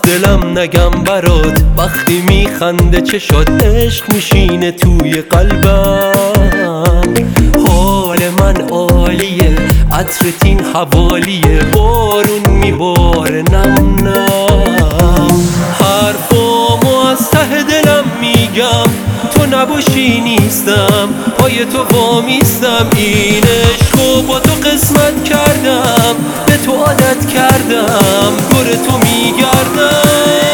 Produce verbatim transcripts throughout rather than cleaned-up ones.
از دلم نگم برات، وقتی میخنده چه شد عشق میشینه توی قلبم. حال من عالیه، عطرت این حوالیه، بارون میباره نم نم. حرفامو از ته دلم میگم، تو نباشی نیستم، پای تو وامیستم. این عشقو با تو قسمت کردم، به تو عادت کردم، دور تو میگردم.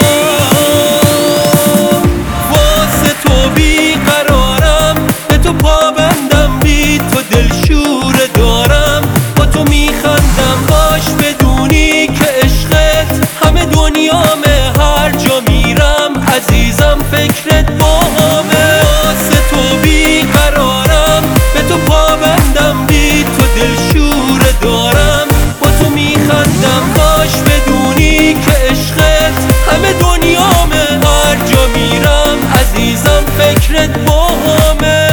واسه تو بیقرارم، به تو پابندم، بی تو دلشوره دارم، با تو میخندم. باش بدونی که عشقت همه دنیامه، هر جا میرم عزیزم فکرت باهامه. واسه تو بیقرارم، به تو پابندم، بی تو دلشوره دارم، با تو میخندم. باش بدونی که عشقت همه دنیامه، هر جا میرم عزیزم فکرت باهامه.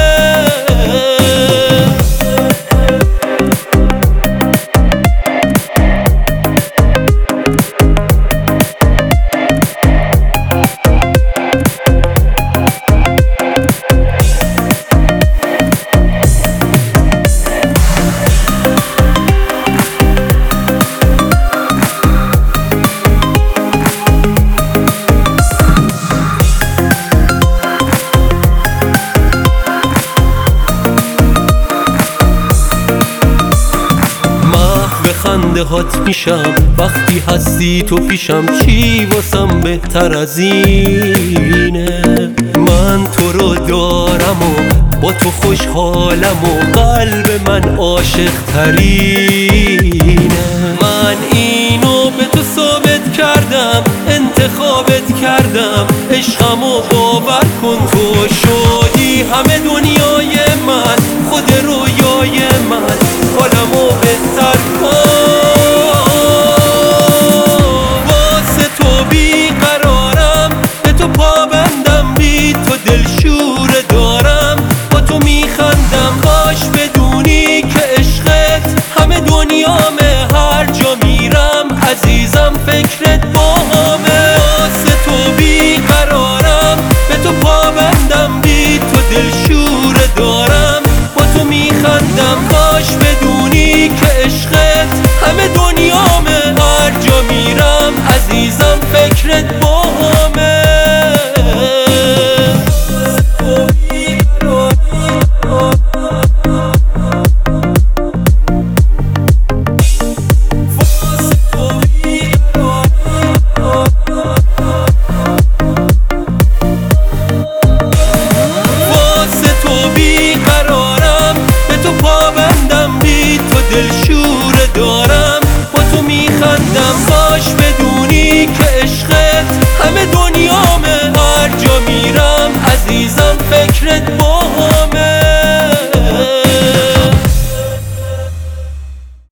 خنده هات میشم وقتی هستی تو پیشم، چی واسم بهتر از اینه؟ من تو رو دارم و با تو خوشحالم و قلب من عاشق ترینه. من اینو به تو ثابت کردم، انتخابت کردم، عشقمو باور کن تو شو